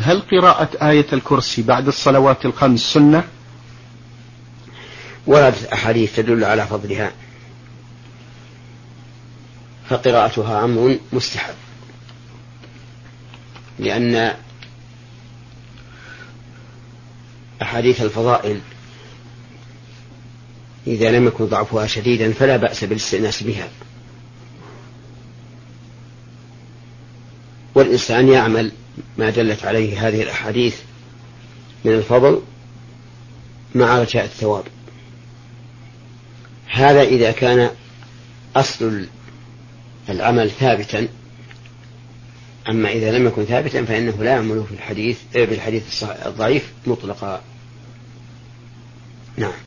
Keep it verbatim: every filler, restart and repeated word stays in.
هل قراءة آية الكرسي بعد الصلوات الخمس سنة؟ وردت أحاديث تدل على فضلها، فقراءتها أمر مستحب، لأن أحاديث الفضائل إذا لم يكن ضعفها شديدا فلا بأس بالاستئناس بها، والإنسان يعمل ما دلت عليه هذه الأحاديث من الفضل مع رجاء الثواب. هذا إذا كان أصل العمل ثابتا، أما إذا لم يكن ثابتا فإنه لا يعمل في الحديث بالحديث الضعيف مطلقا. نعم.